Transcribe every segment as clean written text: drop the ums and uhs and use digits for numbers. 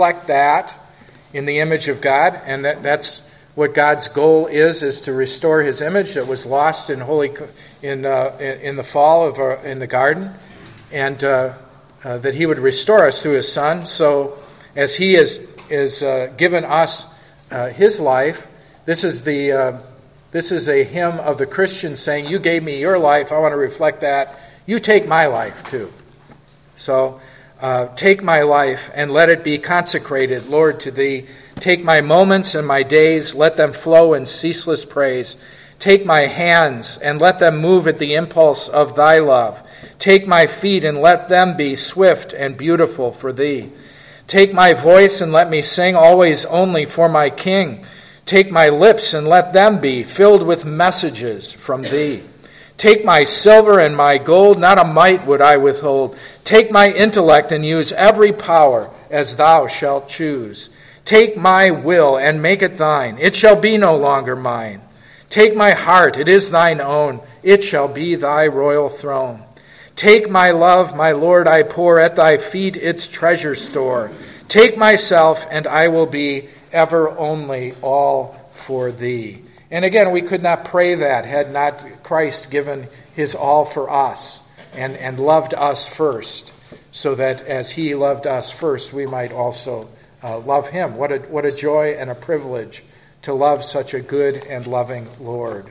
reflect that in the image of God, and that's what God's goal is to restore His image that was lost in the fall in the garden, and that He would restore us through His Son. So, as He is given us His life, this is a hymn of the Christian saying, "You gave me your life. I want to reflect that. You take my life too." So, take my life and let it be consecrated, Lord, to Thee. Take my moments and my days, let them flow in ceaseless praise. Take my hands and let them move at the impulse of Thy love. Take my feet and let them be swift and beautiful for Thee. Take my voice and let me sing always only for my King. Take my lips and let them be filled with messages from Thee. Take my silver and my gold, not a mite would I withhold. Take my intellect and use every power as Thou shalt choose. Take my will and make it Thine. It shall be no longer mine. Take my heart, it is Thine own. It shall be Thy royal throne. Take my love, my Lord, I pour at Thy feet its treasure store. Take myself, and I will be ever only all for Thee. And again, we could not pray that had not Christ given His all for us and loved us first, so that as He loved us first, we might also love Him. What a joy and a privilege to love such a good and loving Lord.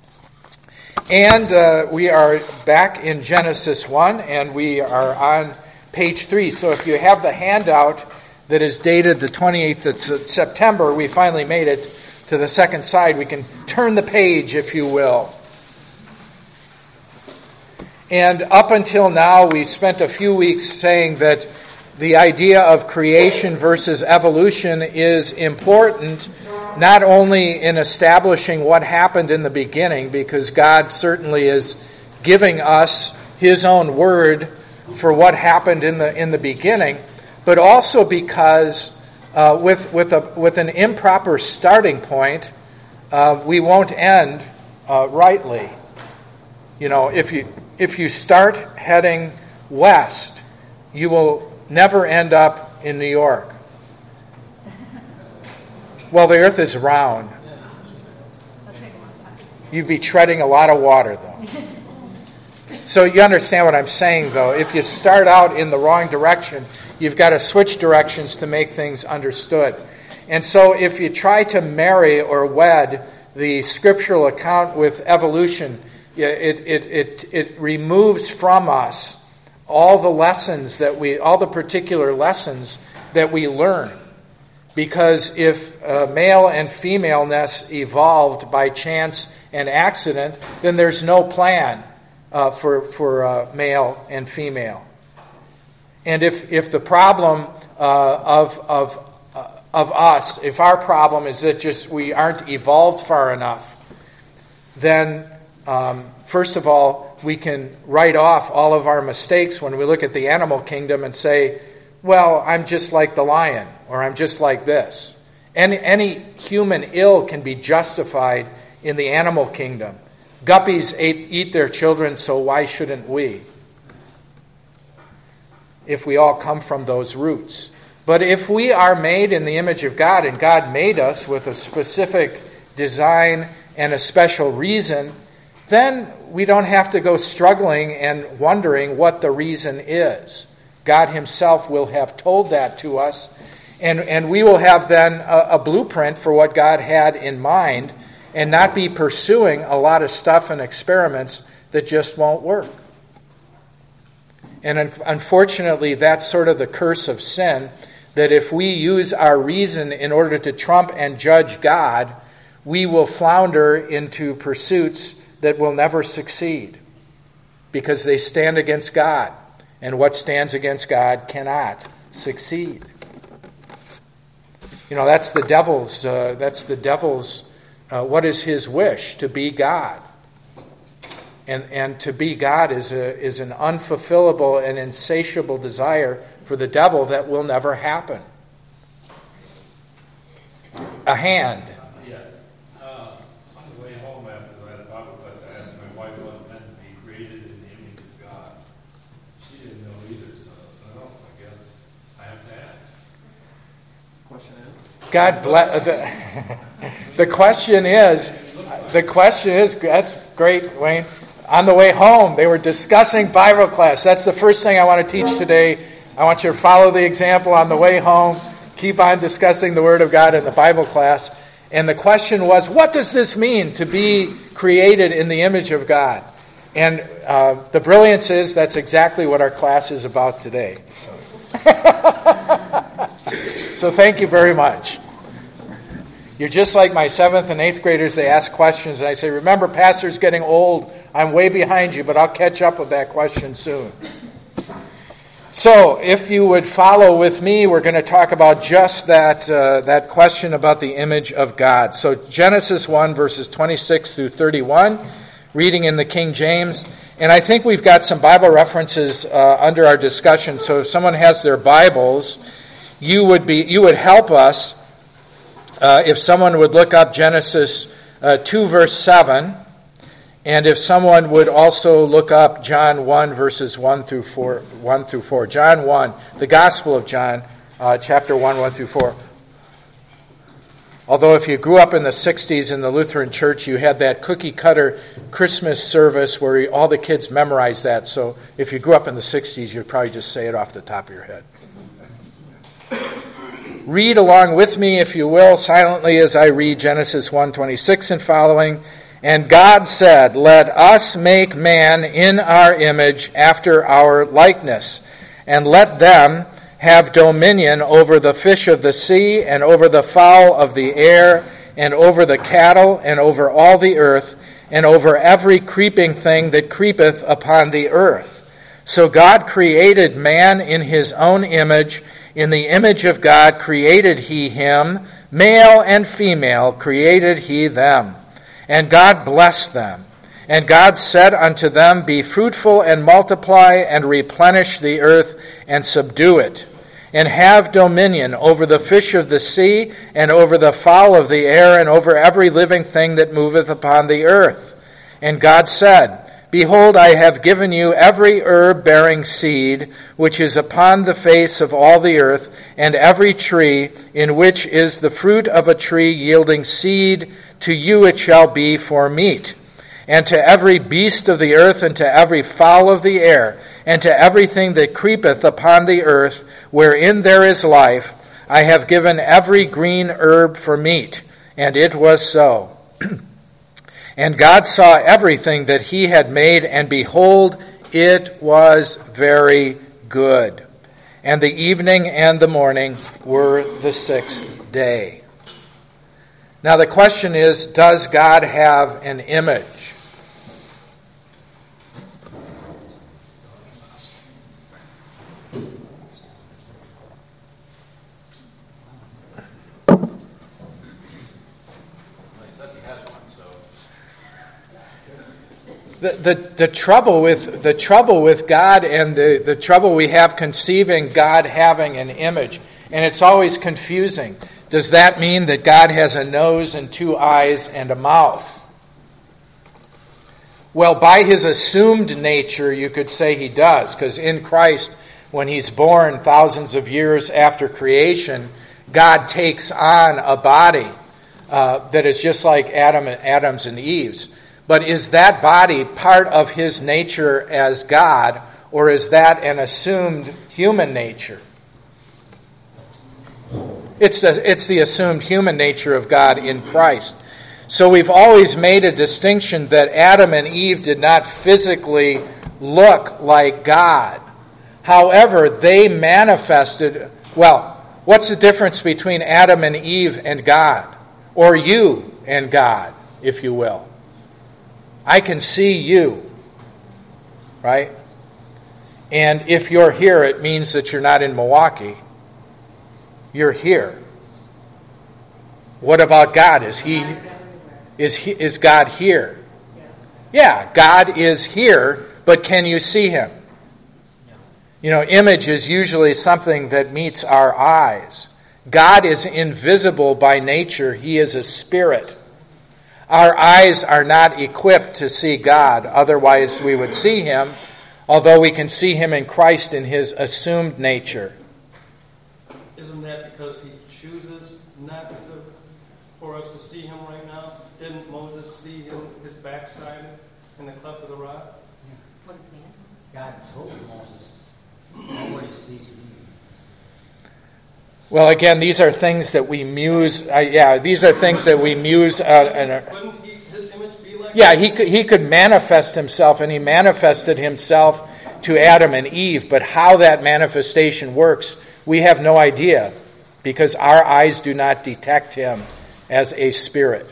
And we are back in Genesis 1, and we are on page 3. So if you have the handout that is dated the 28th of September, we finally made it to the second side. We can turn the page, if you will. And up until now, we spent a few weeks saying that the idea of creation versus evolution is important, not only in establishing what happened in the beginning, because God certainly is giving us His own word for what happened in the beginning, but also because with an improper starting point, we won't end rightly. You know, if you start heading west, you will never end up in New York. Well, the earth is round. You'd be treading a lot of water, though. So you understand what I'm saying, though. If you start out in the wrong direction, you've got to switch directions to make things understood. And so if you try to marry or wed the scriptural account with evolution, it removes from us all the particular lessons that we learn. Because if male and femaleness evolved by chance and accident, then there's no plan for male and female. And if the problem of us, if our problem is that just we aren't evolved far enough, then first of all, we can write off all of our mistakes when we look at the animal kingdom and say, well, I'm just like the lion, or I'm just like this. Any human ill can be justified in the animal kingdom. Guppies eat their children, so why shouldn't we? If we all come from those roots. But if we are made in the image of God, and God made us with a specific design and a special reason, then we don't have to go struggling and wondering what the reason is. God Himself will have told that to us, and we will have then a blueprint for what God had in mind, and not be pursuing a lot of stuff and experiments that just won't work. And unfortunately, that's sort of the curse of sin, that if we use our reason in order to trump and judge God, we will flounder into pursuits that will never succeed, because they stand against God. And what stands against God cannot succeed. You know, that's the devil's, what is his wish? To be God. And to be God is an unfulfillable and insatiable desire for the devil that will never happen. A hand. Yeah. On the way home after that Bible class, I asked my wife what it meant to be created in the image of God. She didn't know either, so I guess I have to ask. God bless. The question is, that's great, Wayne. On the way home, they were discussing Bible class. That's the first thing I want to teach today. I want you to follow the example on the way home. Keep on discussing the Word of God in the Bible class. And the question was, what does this mean to be created in the image of God? And the brilliance is that's exactly what our class is about today. So thank you very much. You're just like my 7th and 8th graders. They ask questions, and I say, remember, Pastor's getting old. I'm way behind you, but I'll catch up with that question soon. So if you would follow with me, we're going to talk about just that question about the image of God. So Genesis 1, verses 26 through 31, reading in the King James. And I think we've got some Bible references under our discussion. So if someone has their Bibles, you would help us if someone would look up Genesis 2, verse 7, and if someone would also look up John 1, verses 1 through 4. John 1, the Gospel of John, chapter 1, 1 through 4. Although if you grew up in the 60s in the Lutheran Church, you had that cookie-cutter Christmas service where all the kids memorized that. So if you grew up in the 60s, you'd probably just say it off the top of your head. Read along with me, if you will, silently as I read Genesis 1:26 and following. And God said, let us make man in our image after our likeness, and let them have dominion over the fish of the sea, and over the fowl of the air, and over the cattle, and over all the earth, and over every creeping thing that creepeth upon the earth. So God created man in his own image. In the image of God created he him, male and female created he them. And God blessed them. And God said unto them, be fruitful and multiply and replenish the earth and subdue it. And have dominion over the fish of the sea and over the fowl of the air and over every living thing that moveth upon the earth. And God said, behold, I have given you every herb bearing seed, which is upon the face of all the earth, and every tree in which is the fruit of a tree yielding seed, to you it shall be for meat. And to every beast of the earth, and to every fowl of the air, and to everything that creepeth upon the earth, wherein there is life, I have given every green herb for meat. And it was so. And God saw everything that he had made, and behold, it was very good. And the evening and the morning were the 6th day. Now the question is, does God have an image? The trouble with God and the trouble we have conceiving God having an image, and it's always confusing. Does that mean that God has a nose and 2 eyes and a mouth? Well, by his assumed nature, you could say he does, because in Christ, when he's born thousands of years after creation, God takes on a body that is just like Adam's and Eve's. But is that body part of his nature as God, or is that an assumed human nature? It's the assumed human nature of God in Christ. So we've always made a distinction that Adam and Eve did not physically look like God. However, they manifested, well, what's the difference between Adam and Eve and God? Or you and God, if you will? I can see you, right? And if you're here, it means that you're not in Milwaukee. You're here. What about God? Is God here? Yeah, God is here, but can you see him? You know, image is usually something that meets our eyes. God is invisible by nature. He is a spirit. Our eyes are not equipped to see God, otherwise we would see him, although we can see him in Christ in his assumed nature. isn't that because he chooses not for us to see him right now? Didn't Moses see his backside in the cleft of the rock? What is that? God told Moses, nobody sees me. Well, again, these are things that we muse. These are things that we muse. Couldn't his image be like? Yeah, he could manifest himself, and he manifested himself to Adam and Eve. But how that manifestation works, we have no idea, because our eyes do not detect him as a spirit.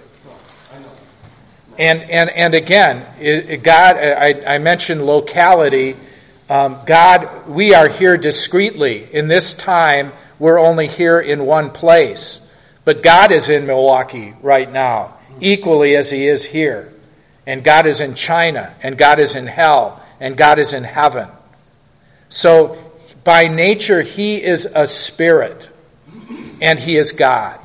And again, God. I mentioned locality. God, we are here discreetly in this time. We're only here in one place. But God is in Milwaukee right now, equally as he is here. And God is in China, and God is in hell, and God is in heaven. So, by nature, he is a spirit, and he is God.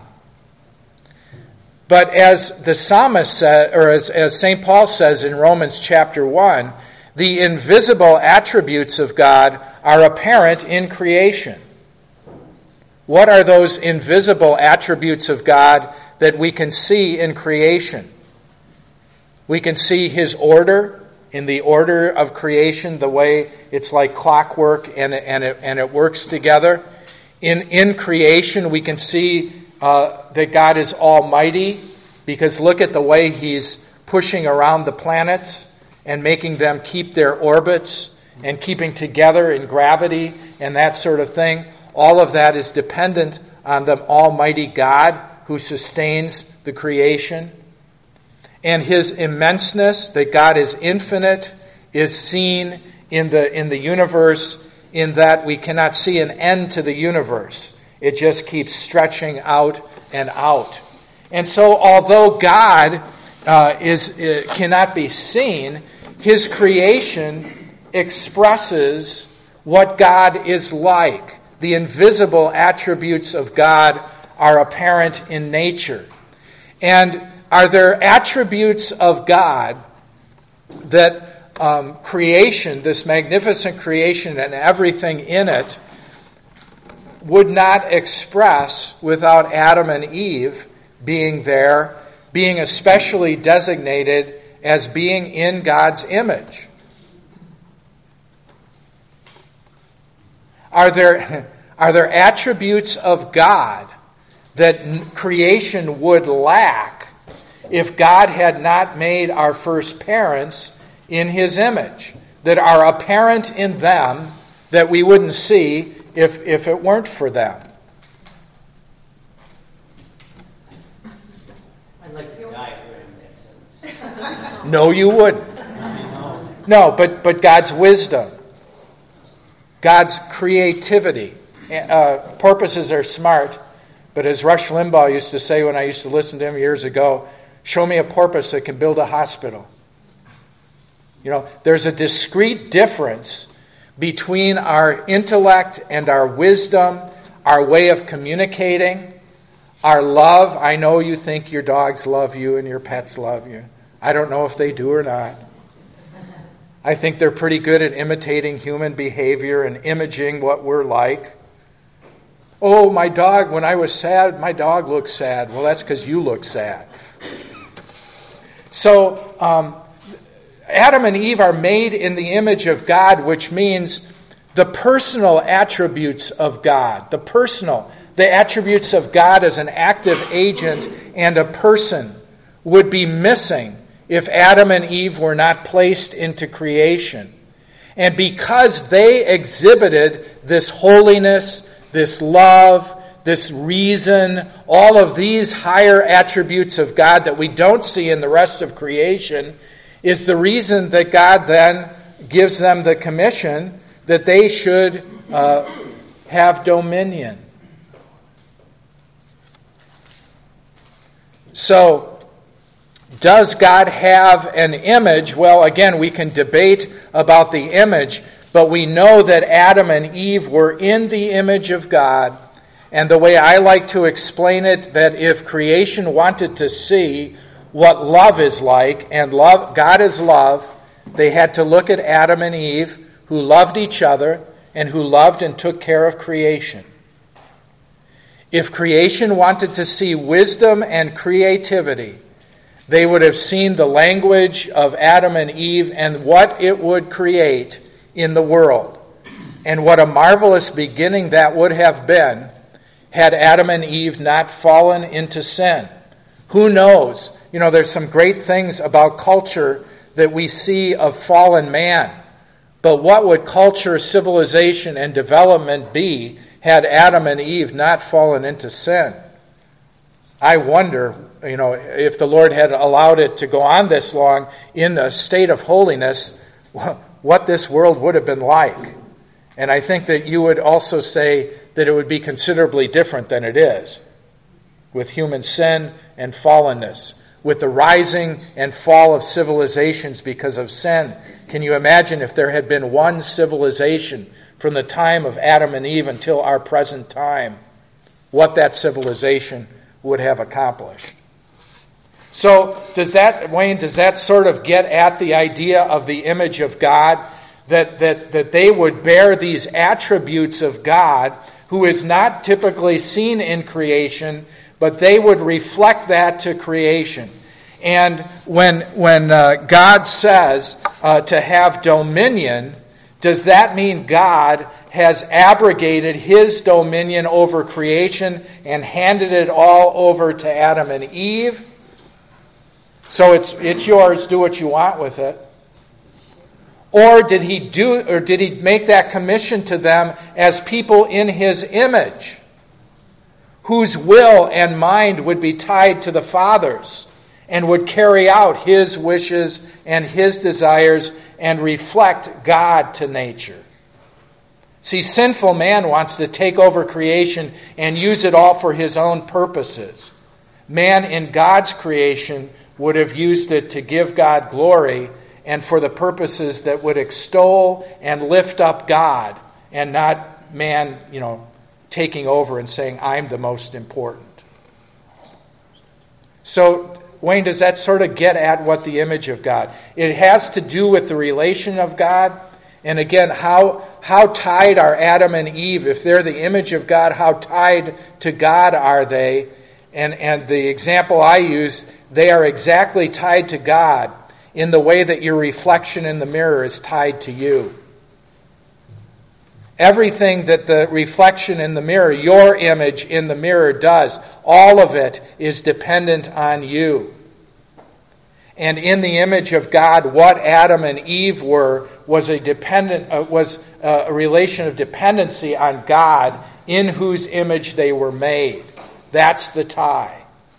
But as the psalmist said, or as St. Paul says in Romans chapter 1, the invisible attributes of God are apparent in creation. What are those invisible attributes of God that we can see in creation? We can see his order, in the order of creation, the way it's like clockwork and it works together. In creation, we can see that God is almighty, because look at the way he's pushing around the planets and making them keep their orbits and keeping together in gravity and that sort of thing. All of that is dependent on the Almighty God who sustains the creation. And his immenseness, that God is infinite, is seen in the universe, in that we cannot see an end to the universe. It just keeps stretching out and out. And so although God cannot be seen, his creation expresses what God is like. The invisible attributes of God are apparent in nature. And are there attributes of God that creation, this magnificent creation and everything in it, would not express without Adam and Eve being there, being especially designated as being in God's image? Are there attributes of God that creation would lack if God had not made our first parents in his image, that are apparent in them that we wouldn't see if it weren't for them? I'd like to die for it in that sense. No, you wouldn't. No, but God's wisdom, God's creativity. Porpoises are smart, but as Rush Limbaugh used to say when I used to listen to him years ago, show me a porpoise that can build a hospital. You know, there's a discrete difference between our intellect and our wisdom, our way of communicating, our love. I know you think your dogs love you and your pets love you. I don't know if they do or not. I think they're pretty good at imitating human behavior and imaging what we're like. Oh, my dog, when I was sad, my dog looked sad. Well, that's because you look sad. So, Adam and Eve are made in the image of God, which means the personal attributes of God, the attributes of God as an active agent and a person would be missing if Adam and Eve were not placed into creation. And because they exhibited this holiness, this love, this reason, all of these higher attributes of God that we don't see in the rest of creation, is the reason that God then gives them the commission that they should have dominion. So, does God have an image? Well, again, we can debate about the image, but we know that Adam and Eve were in the image of God. And the way I like to explain it, that if creation wanted to see what love is like, and God is love, they had to look at Adam and Eve, who loved each other and who loved and took care of creation. If creation wanted to see wisdom and creativity, they would have seen the language of Adam and Eve and what it would create in the world. And what a marvelous beginning that would have been had Adam and Eve not fallen into sin. Who knows? There's some great things about culture that we see of fallen man. But what would culture, civilization, and development be had Adam and Eve not fallen into sin? I wonder, if the Lord had allowed it to go on this long in a state of holiness, what this world would have been like. And I think that you would also say that it would be considerably different than it is, with human sin and fallenness, with the rising and fall of civilizations because of sin. Can you imagine if there had been one civilization from the time of Adam and Eve until our present time, what that civilization would have accomplished? So does that sort of get at the idea of the image of God, that they would bear these attributes of God, who is not typically seen in creation, but they would reflect that to creation. And when God says to have dominion, does that mean God has abrogated his dominion over creation and handed it all over to Adam and Eve? So it's yours, do what you want with it. Or did he make that commission to them as people in his image, whose will and mind would be tied to the Father's and would carry out his wishes and his desires and reflect God to nature? See, sinful man wants to take over creation and use it all for his own purposes. Man in God's creation would have used it to give God glory and for the purposes that would extol and lift up God, and not man, taking over and saying, I'm the most important. So, Wayne, does that sort of get at what the image of God? It has to do with the relation of God. And again, how tied are Adam and Eve? If they're the image of God, how tied to God are they? And the example I use, they are exactly tied to God in the way that your reflection in the mirror is tied to you. Everything that the reflection in the mirror, your image in the mirror does, all of it is dependent on you. And in the image of God, what Adam and Eve were was a relation of dependency on God, in whose image they were made. That's the tie.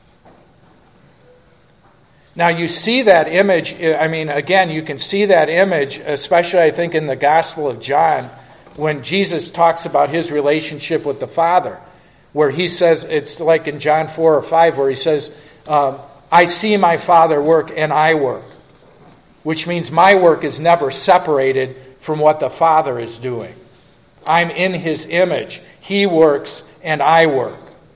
Now you see that image, again, you can see that image, especially I think in the Gospel of John, when Jesus talks about his relationship with the Father, where he says, it's like in John 4 or 5, where he says, I see my Father work and I work, which means my work is never separated from what the Father is doing. I'm in his image. He works and I work.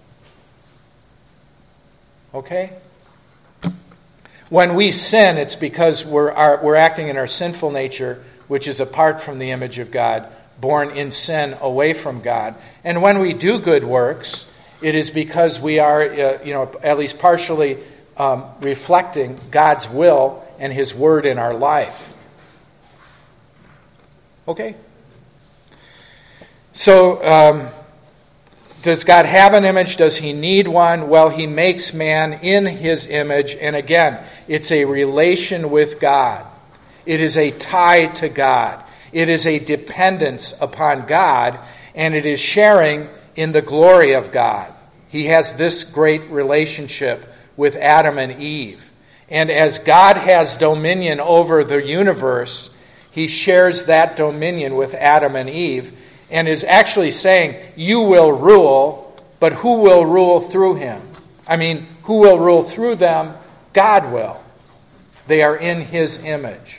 Okay? When we sin, it's because we're acting in our sinful nature, which is apart from the image of God, born in sin away from God. And when we do good works, it is because we are, at least partially reflecting God's will and his word in our life. Okay? So, does God have an image? Does he need one? Well, he makes man in his image. And again, it's a relation with God. It is a tie to God. It is a dependence upon God. And it is sharing in the glory of God. He has this great relationship with Adam and Eve. And as God has dominion over the universe, he shares that dominion with Adam and Eve. And is actually saying, you will rule, but who will rule through him? Who will rule through them? God will. They are in his image.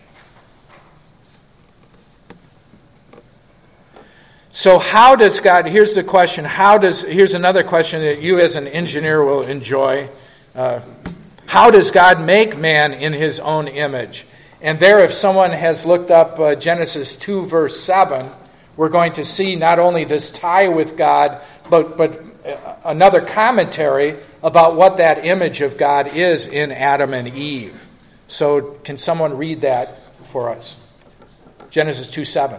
So how does God, here's the question, here's another question that you as an engineer will enjoy. How does God make man in his own image? And there, if someone has looked up Genesis 2 verse 7, we're going to see not only this tie with God, but another commentary about what that image of God is in Adam and Eve. So can someone read that for us? Genesis 2:7.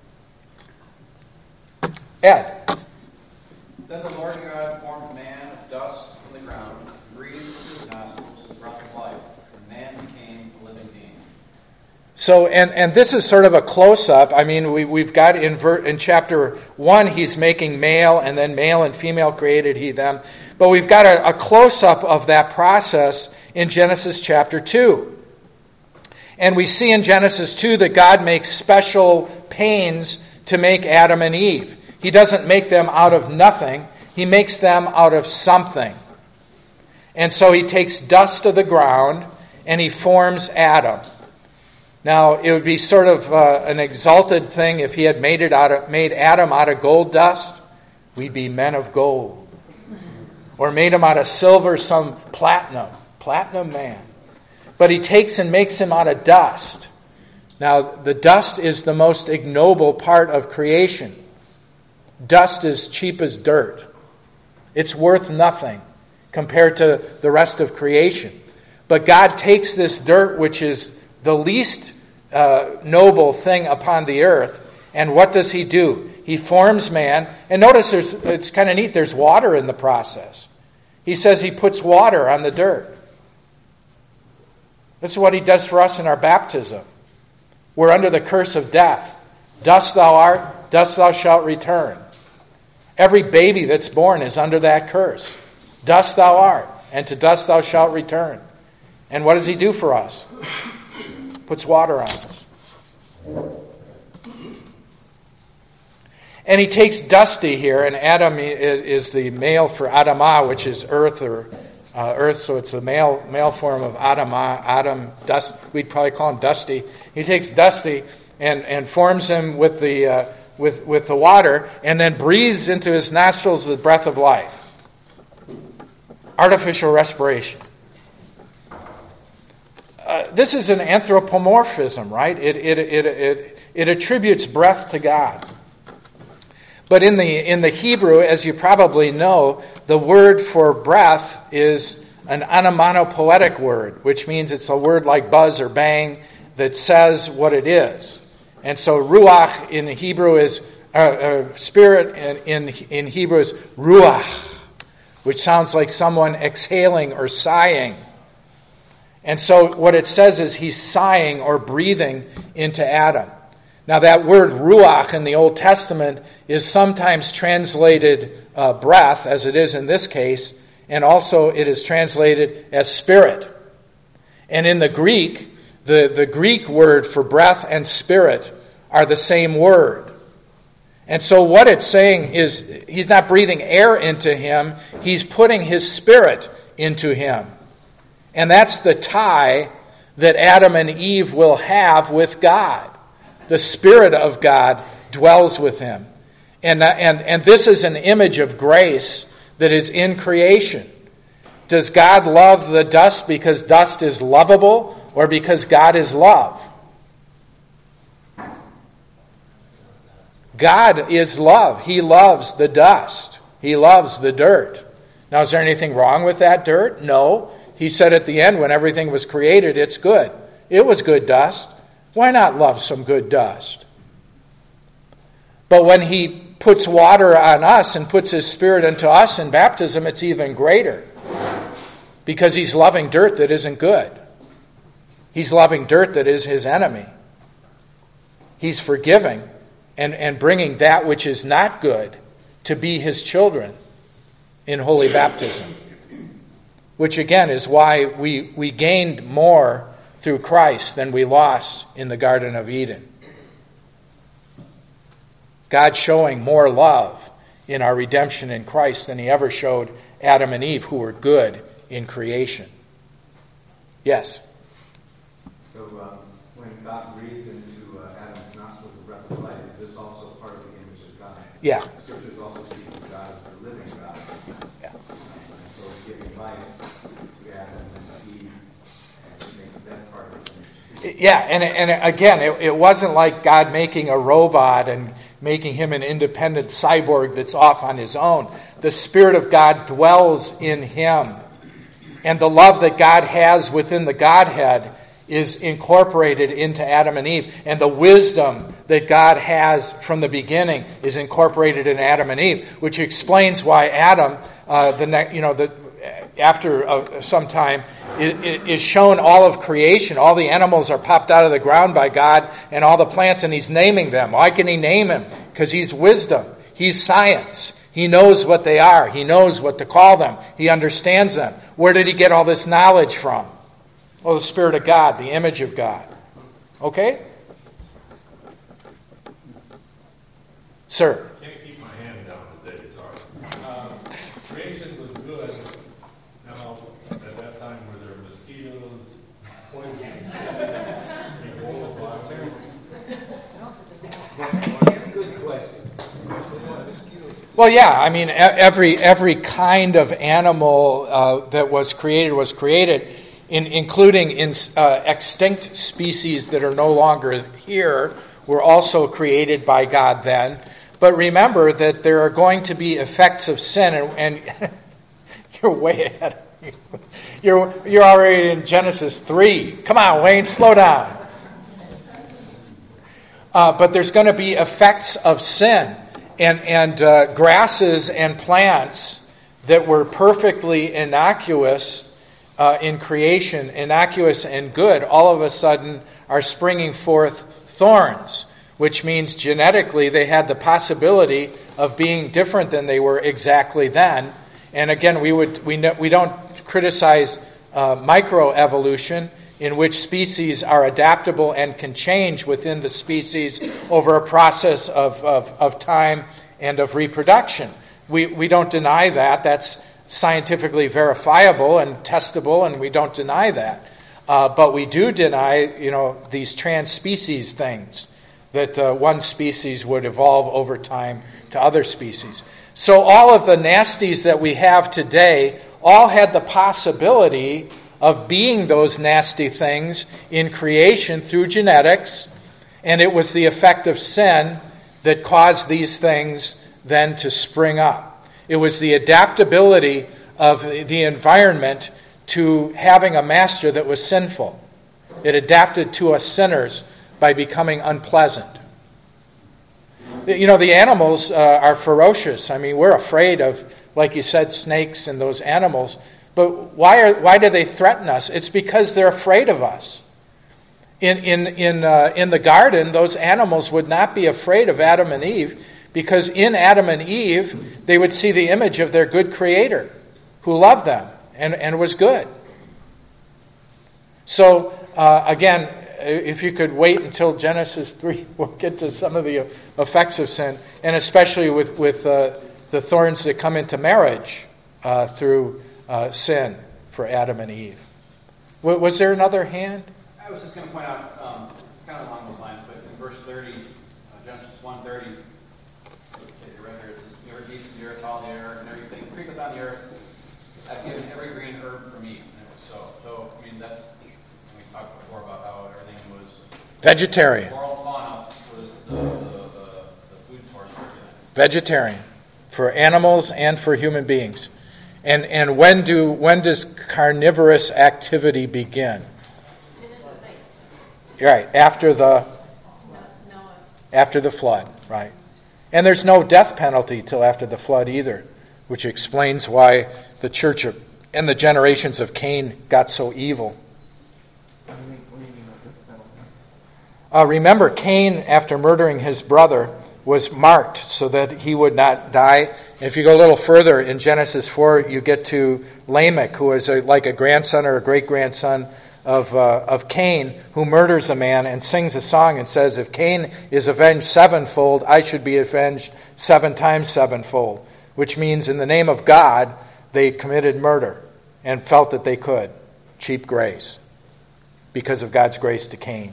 Ed. Then the Lord God formed man of dust from the ground, breathed into his nostrils the breath of life, and man became a living being. So, and this is sort of a close-up. I mean, we've got in chapter 1, he's making male, and then male and female created he them. But we've got a close-up of that process in Genesis chapter 2. And we see in Genesis 2 that God makes special pains to make Adam and Eve. He doesn't make them out of nothing. He makes them out of something. And so he takes dust of the ground and he forms Adam. Now, it would be sort of an exalted thing if he had made Adam out of gold dust. We'd be men of gold. Or made him out of silver, some platinum man. But he takes and makes him out of dust. Now, the dust is the most ignoble part of creation. Dust is cheap as dirt. It's worth nothing compared to the rest of creation. But God takes this dirt, which is the least noble thing upon the earth, and what does he do? He forms man. And notice it's kind of neat, there's water in the process. He says he puts water on the dirt. This is what he does for us in our baptism. We're under the curse of death. Dust thou art, dust thou shalt return. Every baby that's born is under that curse. Dust thou art, and to dust thou shalt return. And what does he do for us? Puts water on us. And he takes Dusty here, and Adam is the male for Adamah, which is earth or earth, so it's the male form of Adamah. Adam, dust. We'd probably call him Dusty. He takes Dusty and forms him with the water, and then breathes into his nostrils the breath of life. Artificial respiration. This is an anthropomorphism, right? It attributes breath to God. But in the Hebrew, as you probably know, the word for breath is an onomatopoetic word, which means it's a word like buzz or bang that says what it is. And so ruach in Hebrew is spirit in Hebrew is ruach, which sounds like someone exhaling or sighing. And so what it says is he's sighing or breathing into Adam. Now that word ruach in the Old Testament is sometimes translated breath, as it is in this case, and also it is translated as spirit. And in the Greek, the Greek word for breath and spirit are the same word. And so what it's saying is he's not breathing air into him, he's putting his spirit into him. And that's the tie that Adam and Eve will have with God. The Spirit of God dwells with him. And this is an image of grace that is in creation. Does God love the dust because dust is lovable, or because God is love? God is love. He loves the dust. He loves the dirt. Now, is there anything wrong with that dirt? No. He said at the end, when everything was created, it's good. It was good dust. Why not love some good dust? But when he puts water on us and puts his Spirit into us in baptism, it's even greater. Because he's loving dirt that isn't good. He's loving dirt that is his enemy. He's forgiving and bringing that which is not good to be his children in holy baptism. Which again is why we gained more through Christ than we lost in the Garden of Eden. God showing more love in our redemption in Christ than he ever showed Adam and Eve, who were good in creation. Yes? So when God breathed into Adam's nostrils the breath of life, is this also part of the image of God? Yeah. The scriptures also speak of God as the living God. Yeah. And so giving life to Adam and Eve and making that part of his image too. Yeah, and again, it wasn't like God making a robot and making him an independent cyborg that's off on his own. The Spirit of God dwells in him. And the love that God has within the Godhead is incorporated into Adam and Eve. And the wisdom that God has from the beginning is incorporated in Adam and Eve, which explains why Adam, after some time, is shown all of creation. All the animals are popped out of the ground by God, and all the plants, and he's naming them. Why can he name them? Because he's wisdom. He's science. He knows what they are. He knows what to call them. He understands them. Where did he get all this knowledge from? Oh, the Spirit of God, the image of God. Okay? Sir? Can't keep my hand down today, sorry. Creation was good. Now, at that time, were there mosquitoes, poisons, Good question. Well, yeah. I mean, every kind of animal that was created, including in extinct species that are no longer here, were also created by God then. But remember that there are going to be effects of sin, and you're way ahead of me. You're already in Genesis 3. Come on, Wayne, slow down. But there's going to be effects of sin, and grasses and plants that were perfectly innocuous in creation, innocuous and good, all of a sudden are springing forth thorns, which means genetically they had the possibility of being different than they were exactly then. And again, we don't criticize microevolution, in which species are adaptable and can change within the species over a process of time and of reproduction. We don't deny that. That's scientifically verifiable and testable, and we don't deny that. But we do deny, these trans-species things, that one species would evolve over time to other species. So all of the nasties that we have today all had the possibility of being those nasty things in creation through genetics, and it was the effect of sin that caused these things then to spring up. It was the adaptability of the environment to having a master that was sinful. It adapted to us sinners by becoming unpleasant. The animals are ferocious. I mean, we're afraid of, like you said, snakes and those animals. But why do they threaten us? It's because they're afraid of us. In the garden, those animals would not be afraid of Adam and Eve, because in Adam and Eve, they would see the image of their good Creator, who loved them and was good. So, again, if you could wait until Genesis 3, we'll get to some of the effects of sin, and especially with the thorns that come into marriage through sin for Adam and Eve. Was there another hand? I was just going to point out, kind of along those lines, but in verse 30, Genesis 1:30, take it right here, it says, "Never deep in the earth, all the air, and everything creepeth on the earth. I've given every green herb for meat." And it was so, I mean, that's, we talked before about how everything was Vegetarian. Moral fauna was the food source for everything. Vegetarian. For animals and for human beings. And when does carnivorous activity begin? Right, after the flood, right. And there's no death penalty till after the flood either, which explains why the church and the generations of Cain got so evil. What do you mean by death penalty? Remember, Cain, after murdering his brother, was marked so that he would not die. And if you go a little further in Genesis 4, you get to Lamech, who is like a grandson or a great-grandson of Cain, who murders a man and sings a song and says, "If Cain is avenged sevenfold, I should be avenged 7 times sevenfold," which means in the name of God, they committed murder and felt that they could. Cheap grace, because of God's grace to Cain.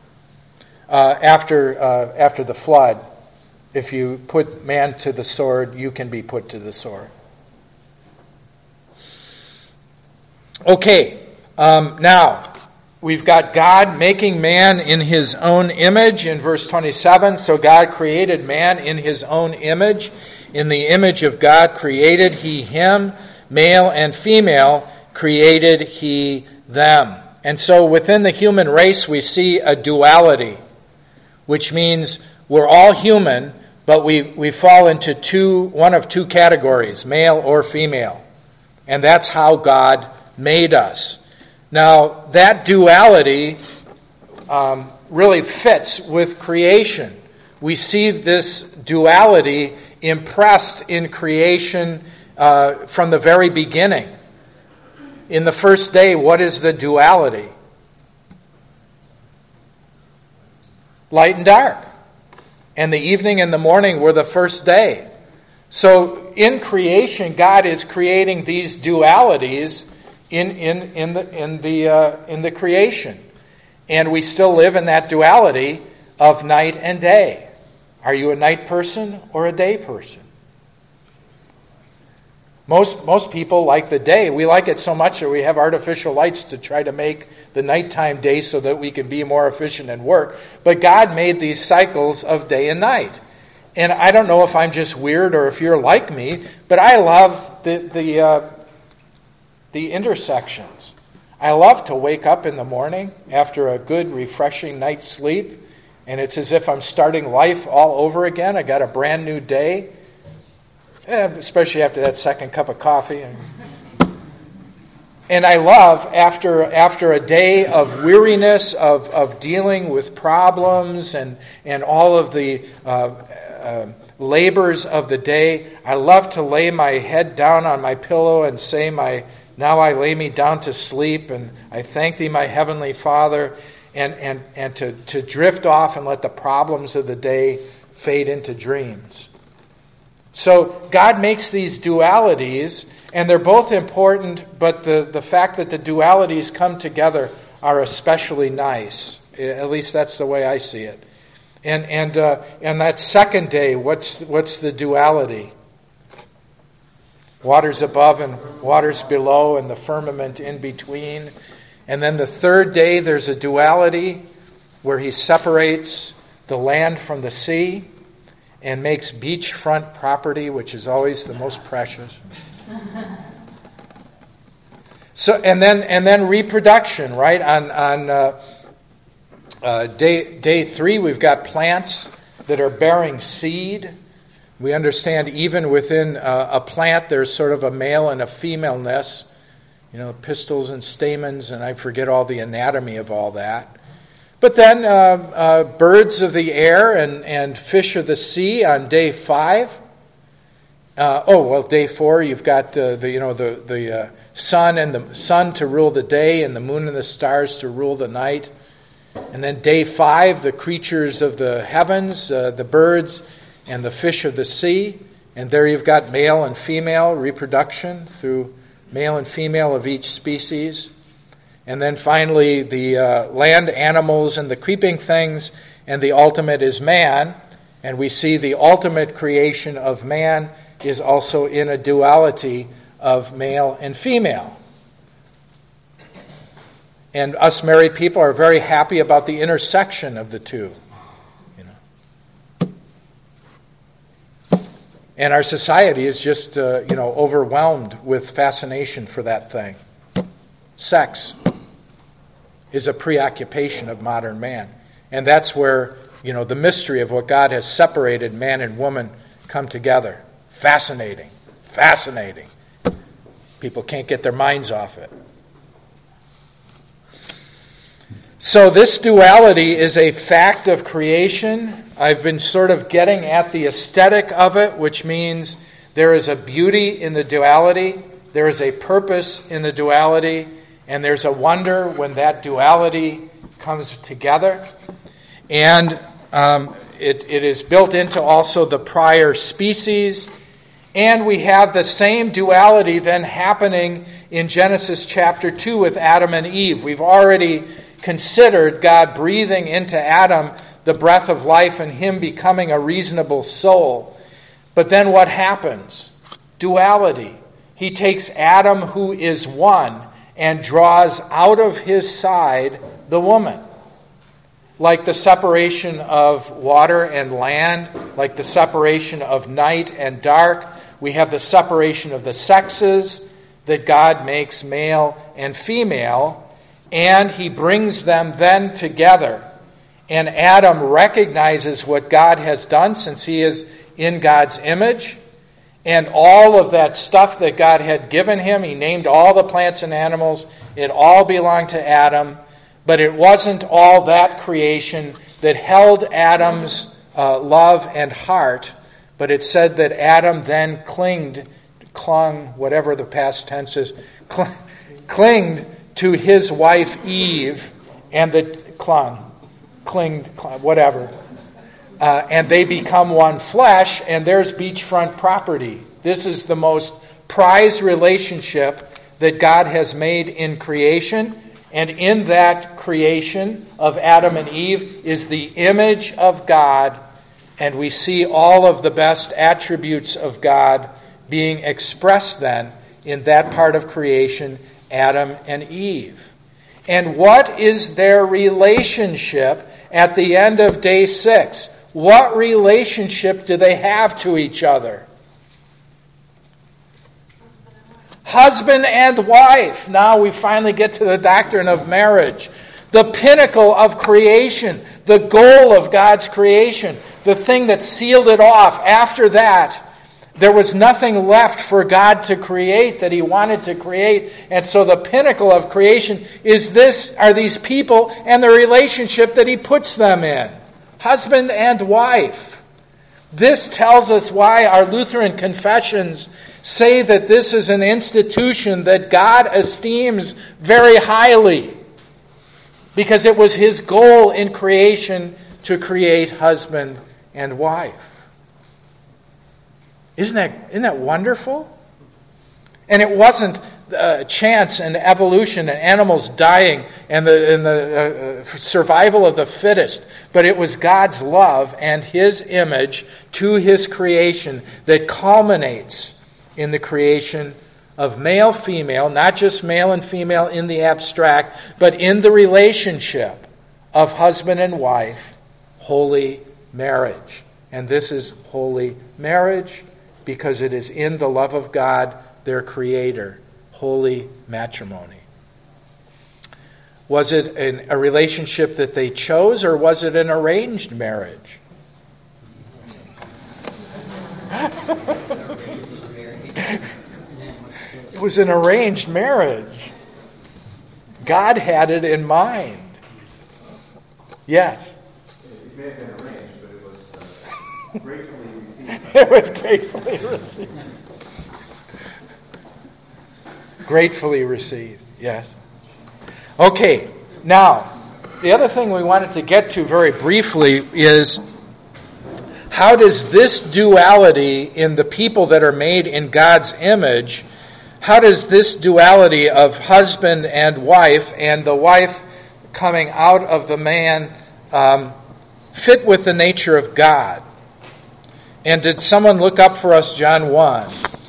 After the flood, if you put man to the sword, you can be put to the sword. Okay, now, we've got God making man in his own image in verse 27. So God created man in his own image. In the image of God created he him, male and female created he them. And so within the human race we see a duality, which means we're all human, but we fall into one of two categories, male or female. And that's how God made us. Now, that duality really fits with creation. We see this duality impressed in creation from the very beginning. In the first day, what is the duality? Light and dark. And the evening and the morning were the first day. So in creation, God is creating these dualities in the creation, and we still live in that duality of night and day. Are you a night person or a day person? Most people like the day. We like it so much that we have artificial lights to try to make the nighttime day so that we can be more efficient and work. But God made these cycles of day and night. And I don't know if I'm just weird or if you're like me, but I love the intersections. I love to wake up in the morning after a good, refreshing night's sleep, and it's as if I'm starting life all over again. I got a brand new day. Especially after that second cup of coffee. And I love, after a day of weariness, of dealing with problems and all of the labors of the day, I love to lay my head down on my pillow and say, now I lay me down to sleep, and I thank thee, my heavenly Father, and to drift off and let the problems of the day fade into dreams. So God makes these dualities, and they're both important, but the fact that the dualities come together are especially nice. At least that's the way I see it. And that second day, what's the duality? Waters above and waters below, and the firmament in between. And then the third day, there's a duality where he separates the land from the sea and makes beachfront property, which is always the most precious. So, and then reproduction, right? On day 3, we've got plants that are bearing seed. We understand even within a plant, there's sort of a male and a femaleness, pistils and stamens, and I forget all the anatomy of all that. But then birds of the air and fish of the sea on day 5. Day 4, you've got the sun and the sun to rule the day, and the moon and the stars to rule the night. And then day 5, the creatures of the heavens, the birds and the fish of the sea. And there you've got male and female reproduction through male and female of each species. And then finally, the land animals and the creeping things, and the ultimate is man. And we see the ultimate creation of man is also in a duality of male and female. And us married people are very happy about the intersection of the two. And our society is just, overwhelmed with fascination for that thing. Sex is a preoccupation of modern man. And that's where, the mystery of what God has separated man and woman come together. Fascinating. Fascinating. People can't get their minds off it. So this duality is a fact of creation. I've been sort of getting at the aesthetic of it, which means there is a beauty in the duality, there is a purpose in the duality, and there's a wonder when that duality comes together. And it is built into also the prior species. And we have the same duality then happening in Genesis chapter 2 with Adam and Eve. We've already considered God breathing into Adam the breath of life and him becoming a reasonable soul. But then what happens? Duality. He takes Adam, who is one, and draws out of his side the woman. Like the separation of water and land, like the separation of night and dark, we have the separation of the sexes that God makes male and female, and he brings them then together. And Adam recognizes what God has done since he is in God's image, and all of that stuff that God had given him. He named all the plants and animals. It all belonged to Adam. But it wasn't all that creation that held Adam's love and heart, but it said that Adam then clung, whatever the past tense is, clinged to his wife Eve, and clinged, whatever. And they become one flesh, and there's beachfront property. This is the most prized relationship that God has made in creation. And in that creation of Adam and Eve is the image of God, and we see all of the best attributes of God being expressed then in that part of creation, Adam and Eve. And what is their relationship at the end of day 6? What relationship do they have to each other? Husband and wife. Now we finally get to the doctrine of marriage. The pinnacle of creation. The goal of God's creation. The thing that sealed it off. After that, there was nothing left for God to create that he wanted to create. And so the pinnacle of creation are these people and the relationship that he puts them in. Husband and wife. This tells us why our Lutheran confessions say that this is an institution that God esteems very highly, because it was his goal in creation to create husband and wife. Isn't that wonderful? And it wasn't chance and evolution and animals dying and the survival of the fittest, but it was God's love and his image to his creation that culminates in the creation of male-female, not just male and female in the abstract, but in the relationship of husband and wife, holy marriage. And this is holy marriage because it is in the love of God, their Creator, holy matrimony. Was it a relationship that they chose, or was it an arranged marriage? It was an arranged marriage. God had it in mind. Yes. It may have been arranged, but it was gratefully received. It was gratefully received. Gratefully received, yes. Okay, now, the other thing we wanted to get to very briefly is, how does this duality in the people that are made in God's image, how does this duality of husband and the wife coming out of the man, fit with the nature of God? And did someone look up for us John 1?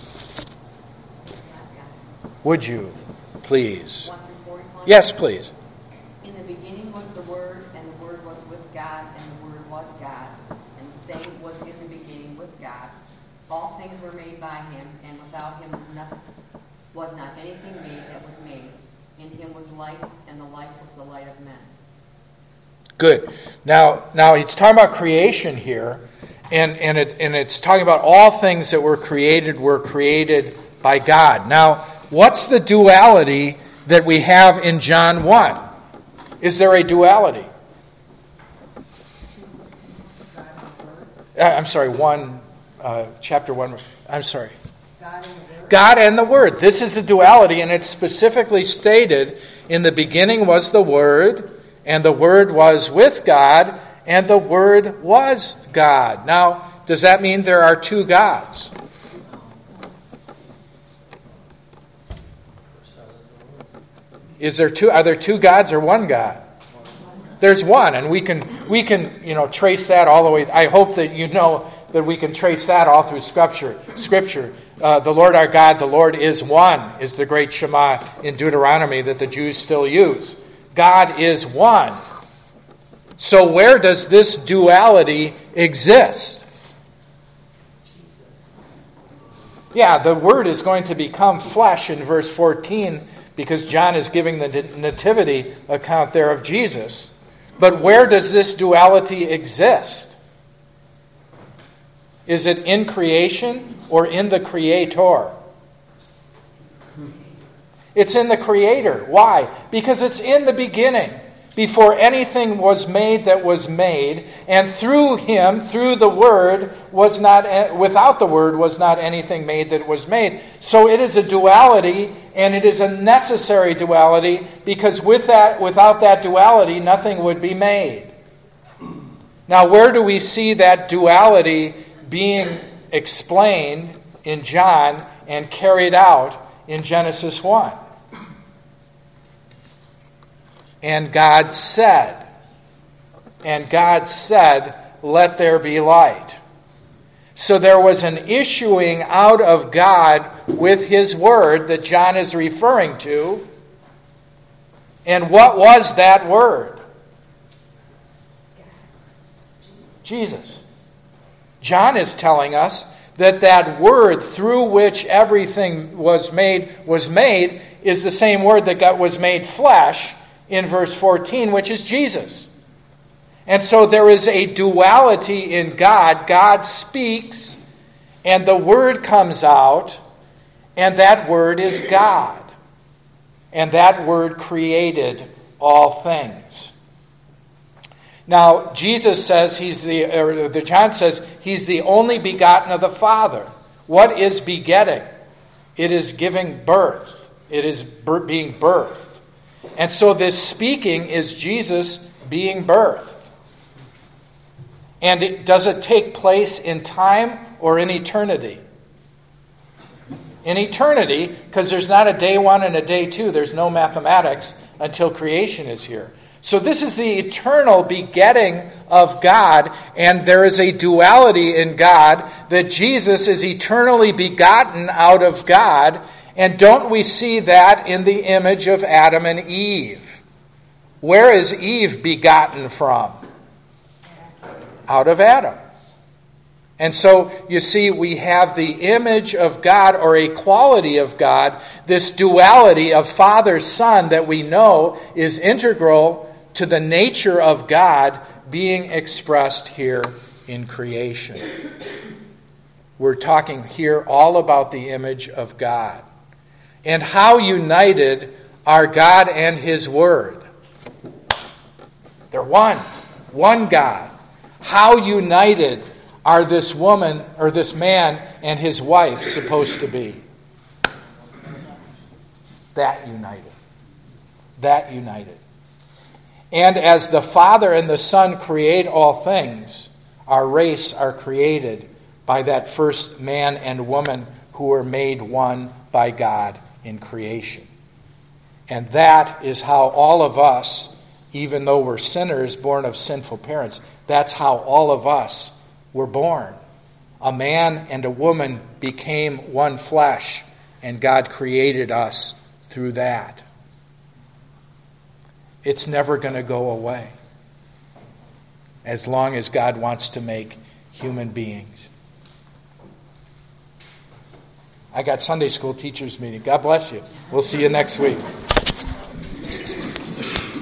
Would you, please? 1 through 41? Yes, please. In the beginning was the Word, and the Word was with God, and the Word was God. And the same was in the beginning with God. All things were made by him, and without him was not anything made that was made. In him was life, and the life was the light of men. Good. Now he's talking about creation here, and it's talking about all things that were created by God. Now, what's the duality that we have in John 1? Is there a duality? I'm sorry, chapter 1. I'm sorry. God and the Word. This is a duality, and it's specifically stated, in the beginning was the Word, and the Word was with God, and the Word was God. Now, does that mean there are two gods? Are there two gods or one God? There's one, and we can trace that all the way. I hope that you know that we can trace that all through Scripture. The Lord our God, the Lord is one, is the great Shema in Deuteronomy that the Jews still use. God is one. So where does this duality exist? Yeah, the Word is going to become flesh in verse 14 because John is giving the nativity account there of Jesus. But where does this duality exist? Is it in creation or in the Creator? It's in the Creator. Why? Because it's in the beginning, before anything was made that was made, and through Him, through the Word, without the Word was not anything made that was made. So it is a duality, and it is a necessary duality, because without that duality, nothing would be made. Now, where do we see that duality being explained in John and carried out in Genesis 1? And God said, let there be light. So there was an issuing out of God with His Word that John is referring to. And what was that Word? Jesus. John is telling us that Word through which everything was made is the same Word that was made flesh in verse 14, which is Jesus. And so there is a duality in God. God speaks, and the Word comes out, and that Word is God. And that Word created all things. Now, Jesus says John says He's the only begotten of the Father. What is begetting? It is giving birth. It is being birthed. And so this speaking is Jesus being birthed. And does it take place in time or in eternity? In eternity, because there's not a day one and a day two. There's no mathematics until creation is here. So this is the eternal begetting of God, and there is a duality in God that Jesus is eternally begotten out of God. And don't we see that in the image of Adam and Eve? Where is Eve begotten from? Out of Adam. And so, you see, we have the image of God, or a quality of God, this duality of Father-Son that we know is integral to the nature of God being expressed here in creation. We're talking here all about the image of God. And how united are God and His Word? They're one God. How united are this woman or this man and his wife supposed to be? That united. That united. And as the Father and the Son create all things, our race are created by that first man and woman who were made one by God in creation. And that is how all of us, even though we're sinners born of sinful parents, that's how all of us were born. A man and a woman became one flesh, and God created us through that. It's never going to go away as long as God wants to make human beings. I got Sunday school teachers meeting. God bless you. We'll see you next week.